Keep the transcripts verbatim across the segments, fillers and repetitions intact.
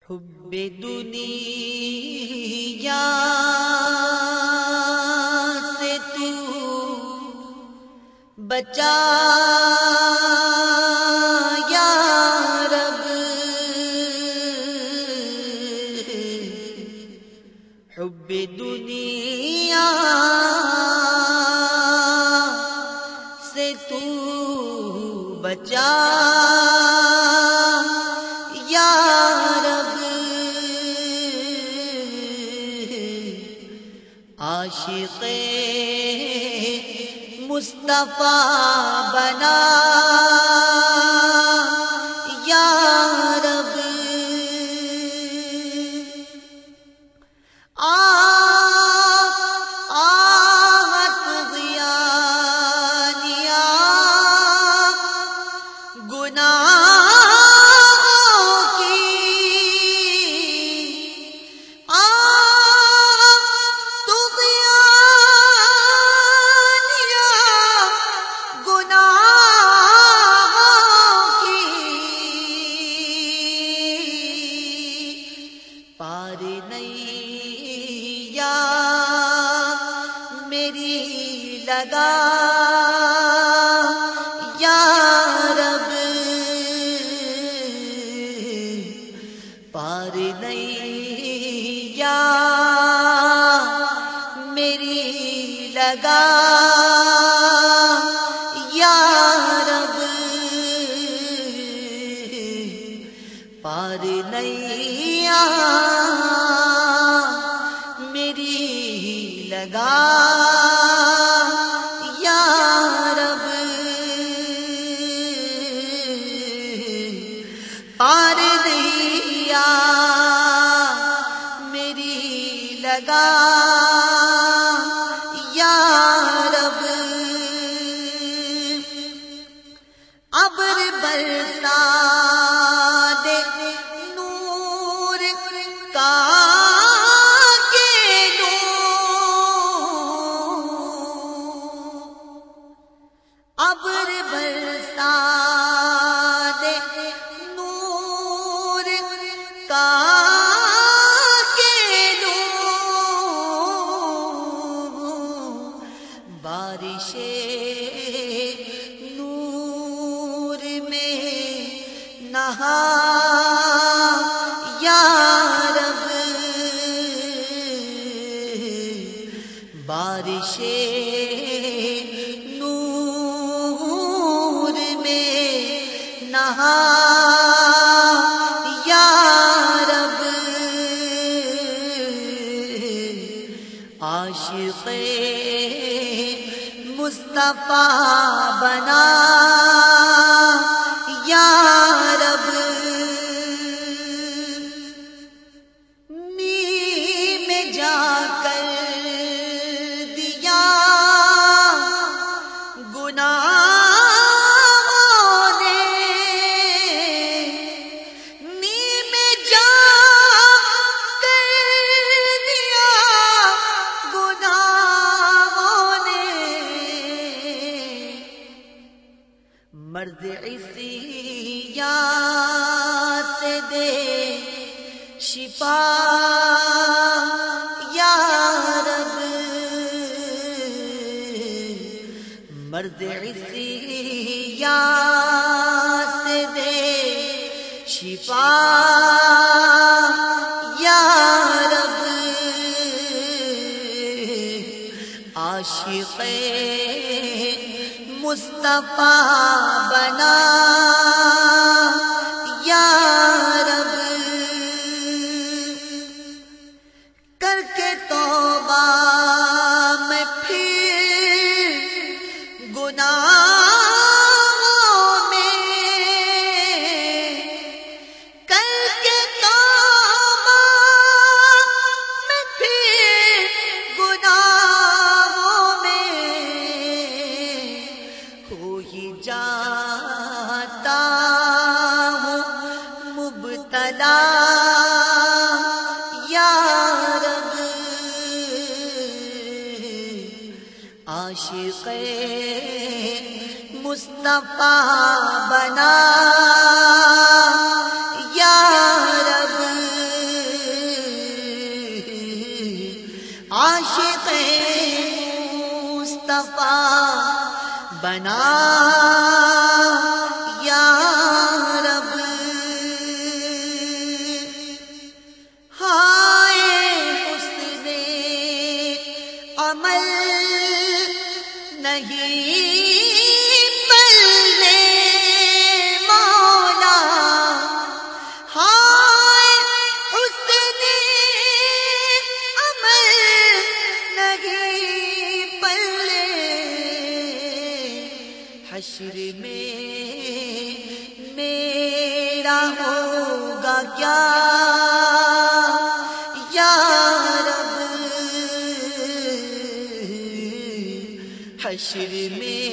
حب دنیا سے تو بچا یا رب، حب دنیا سے تو بچا یا رب، عاشق مصطفیٰ بنا یا رب، آہت غیانیہ گناہوں کی، آہ غیانیہ گناہوں کی، پار نیا میری لگا یا رب، پار نیا میری لگا یا رب، پار نیا میری لگا یا رب، پار نیا میری لگا یا رب، ابر برسا دے نور کا کے نور، ابر برسا دے نور کا کے نور، بارش نور میں نہا یا رب، بارش نور میں نہا یا رب، عاشق مصطفیٰ بنا یا رب، نیم جا کر دیا گناہوں نے، نیم جا کر دیا گناہوں نے، مرض عصیان سے دے شفا یا رب، مرض عصیان سے دے شفا یا رب، عاشق مصطفیٰ بنا یا رب، کر کے توبہ میں پھر گناہوں میں، کر کے توبہ میں پھر گناہوں میں، ہو ہی جاتا ہوں مبتلا یا رب، عاشق مصطفیٰ بنا یا رب۔ بنا یا رب، ہائے حسن عمل نہیں پلے مولا، ہائے حسن عمل نہیں پلے، حشر میں میرا ہوگا کیا یا رب، حشر میں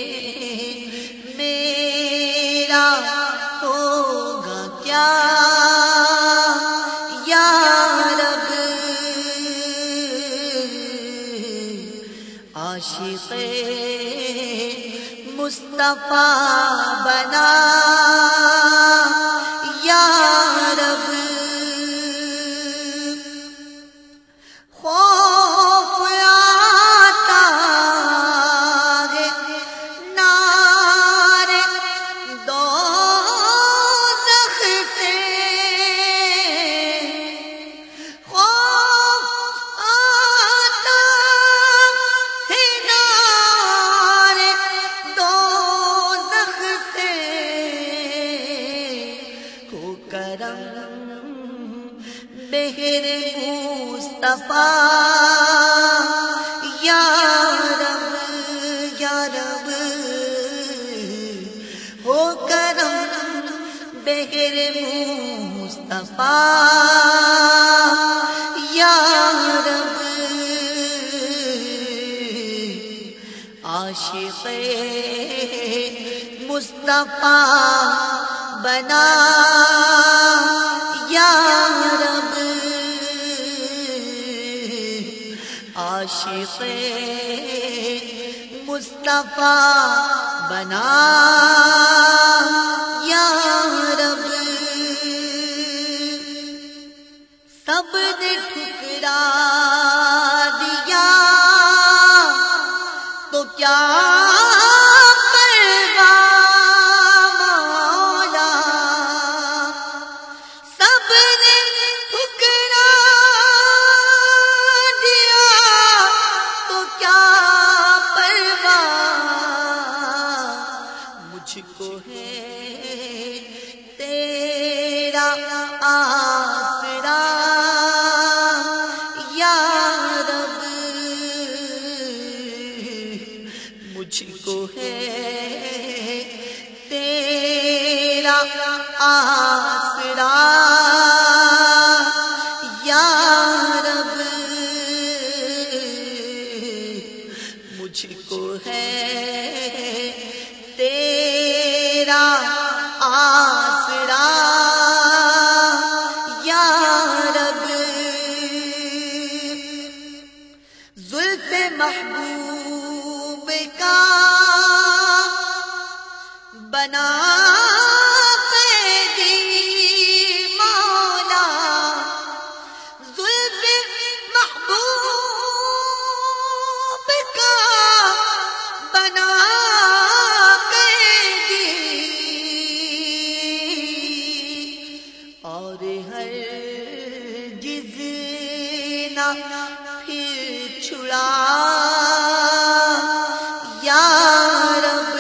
میرا ہوگا کیا یا رب، عاشق مصطفیٰ بنا یا رب، خوف آتا ہے نار دوزخ سے، خوف آتا ہے نار دوزخ سے، ہو کرم بہر مصطفیٰ یا رب یا رب، ہو کرم بہر مصطفیٰ یا رب، عاشق مصطفیٰ بنا یا رب، عاشق مصطفیٰ بنا یا رب، سب نے ٹھکرا دیا تو کیا مجھ کو ہے تیرا آسرا یا رب، مجھ کو ہے تیرا آسرا یا رب، مجھ کو ہے تیرا آسرا یا رب، زلف محبوب کا بنا قیدی مولا، زلف محبوب کا بنا اور ہر جز نہ پھر چھڑا یا رب،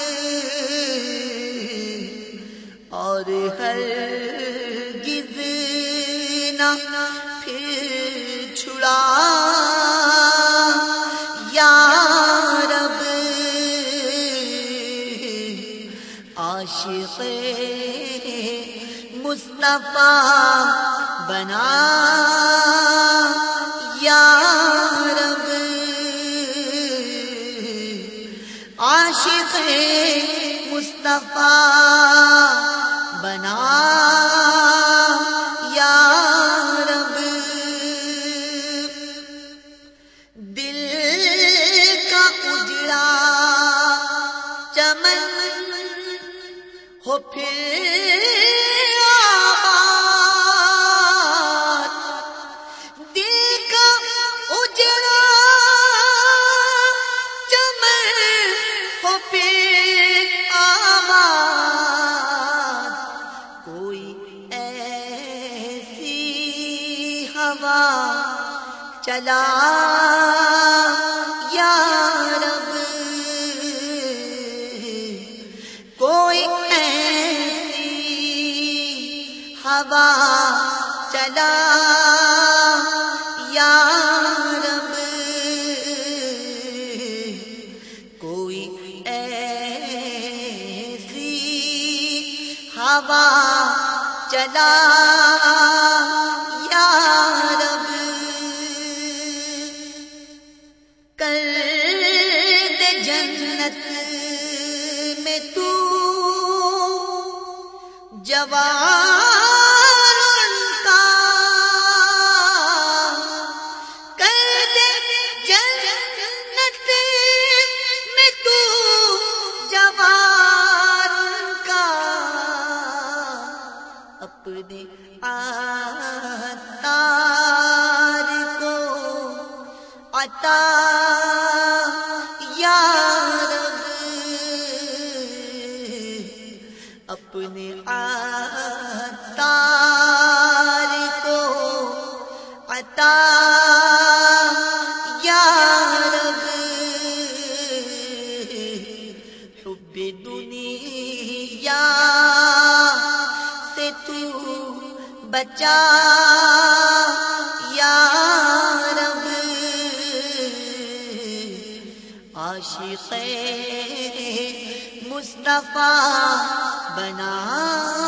اور ہر جز نہ پھر چھڑا یا رب، عاشق مصطفیٰ بنا یا رب، عاشق مصطفیٰ بنا یا رب، دل کا اجڑا چمن ہو پھر آباد، دل کا اجڑا چمن ہو ہوا چلا یا رب، کوئی ایسی ہوا چلا یا رب، کوئی ایسی ہوا چلا یا رب، کر دے جنت میں تو جوار ان کا، کر دے جنت میں تو جوار ان کا، اپنے عطار کو عطا یا رب، اپنے عطار کو عطا یا رب، حب دنیا سے تو بچا یا رب، عاشق مصطفیٰ بنا